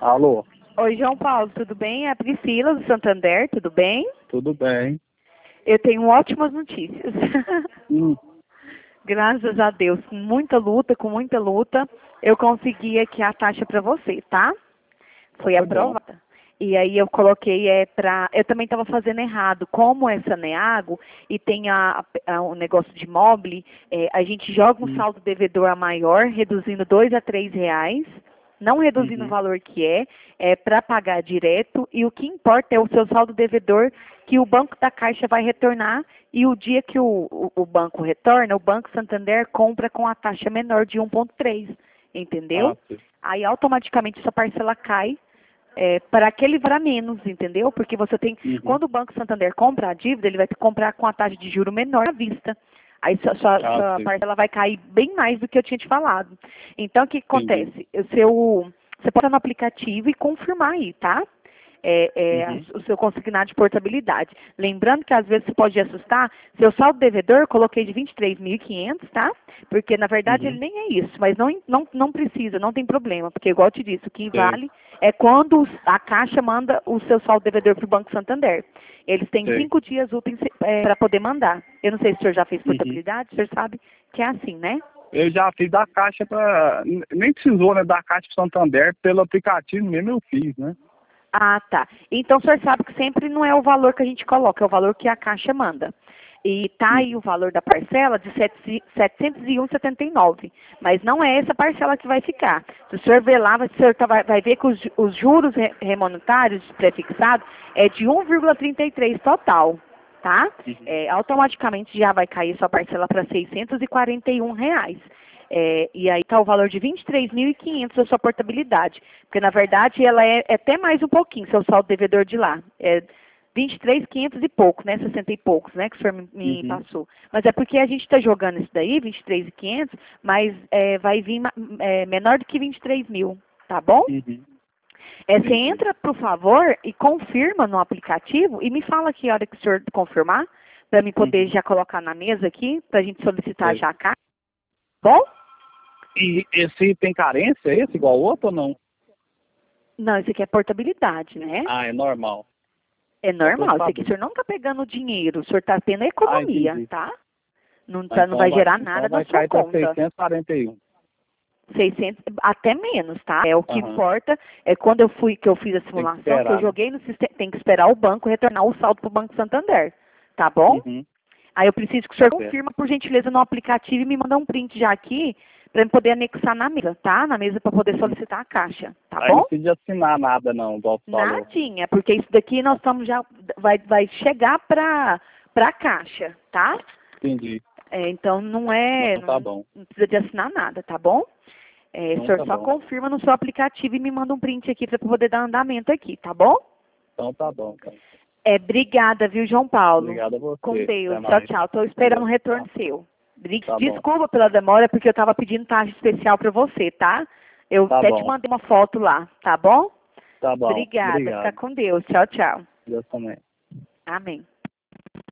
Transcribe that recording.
Alô, Oi, João Paulo, tudo bem? É a Priscila do Santander, tudo bem? tudo bem? Eu tenho ótimas notícias. Hum, Graças a Deus, com muita luta, eu consegui aqui a taxa para você, tá? Foi foi bom. aprovada. E aí eu coloquei eu também estava fazendo errado. Como é Saneago e tem o negócio de mobile, a gente joga um Hum, saldo devedor a maior, reduzindo R$ 2 a R$ 3, não reduzindo o uhum. valor que é para pagar direto, e o que importa é o seu saldo devedor que o Banco da Caixa vai retornar, e o dia que o banco retorna, o Banco Santander compra com a taxa menor de 1,3, Ah, entendeu? sim. Aí automaticamente sua parcela cai para aquele valor a menos, entendeu? Porque você tem, Uhum. quando o Banco Santander compra a dívida, ele vai te comprar com a taxa de juro menor à vista. Aí Ah, sua sim. parcela vai cair bem mais do que eu tinha te falado. Então, o que Entendi. acontece? Você pode ir no aplicativo e confirmar aí, tá? Uhum. O seu consignado de portabilidade. Lembrando que às vezes você pode assustar, seu saldo devedor eu coloquei de 23.500, tá? Porque na verdade ele Uhum. nem é isso, mas não precisa, não tem problema, porque igual eu te disse, o que Sei, vale é quando a Caixa manda o seu saldo devedor para o Banco Santander. Eles têm sei. 5 dias úteis para poder mandar. Eu não sei se o senhor já fez Uhum. portabilidade, o senhor sabe que é assim, né? Eu já fiz da Caixa para. Nem precisou, né? Da Caixa pro Santander, pelo aplicativo mesmo eu fiz, né? Ah, tá. Então o senhor sabe que sempre não é o valor que a gente coloca, é o valor que a Caixa manda. E tá aí o Uhum. valor da parcela de 701,79. Mas não é essa parcela que vai ficar. Se o senhor ver lá, o senhor vai ver que os juros remonetários prefixados é de 1,33 total, tá? Uhum. Automaticamente já vai cair sua parcela para R$ 641. E aí está o valor de 23.500 da sua portabilidade. Porque, na verdade, ela é até mais um pouquinho, seu saldo devedor de lá. 23.500 e pouco, né? 60 e poucos, né? Que o senhor me Uhum. passou. Mas é porque a gente está jogando isso daí, 23.500, mas vai vir menor do que 23 mil, tá bom? Uhum. Você Entendi. entra, por favor, e confirma no aplicativo e me fala que hora que o senhor confirmar, para me poder Uhum. já colocar na mesa aqui, para a gente solicitar Sei. já a carta, bom? E esse tem carência, esse igual ao outro ou não? Não, isso aqui é portabilidade, né? Ah, é normal. É Só pra eu normal, isso aqui o saber. senhor não está pegando dinheiro, o senhor está tendo Ah, economia, entendi. tá? Não, Ah, não vai gerar então nada na vai sua cair para conta. 641. 600, até menos, tá? É o que Aham. importa, quando que eu fiz a Tem que simulação, que eu esperar, né? joguei no sistema, tem que esperar o banco retornar o saldo para o Banco Santander, tá bom? Uhum. Aí eu preciso que o Tá senhor certo. confirma, por gentileza, no aplicativo e me mandar um print já aqui, para eu poder anexar na mesa, tá? Na mesa para poder Uhum. solicitar a caixa, tá Aí não bom? precisa assinar nada não, igual você falou. Nadinha, porque isso daqui nós estamos já, vai chegar para a caixa, tá? Entendi. Então Não, tá não, bom. não precisa de assinar nada, tá bom? O Não, senhor tá só bom. confirma no seu aplicativo e me manda um print aqui para poder dar andamento aqui, tá bom? Então tá bom. Então. Obrigada, viu, João Paulo? Obrigado a Com você. Até Deus. Tchau, mais. tchau. Estou esperando um Deus. retorno Tá, seu. tá bom. Desculpa pela demora, porque eu estava pedindo taxa especial para você, tá? Eu Tá até te bom. mandei uma foto lá, tá bom? Tá bom. Obrigada. Fica Obrigado. com Deus. Tchau, tchau. Deus também. Amém.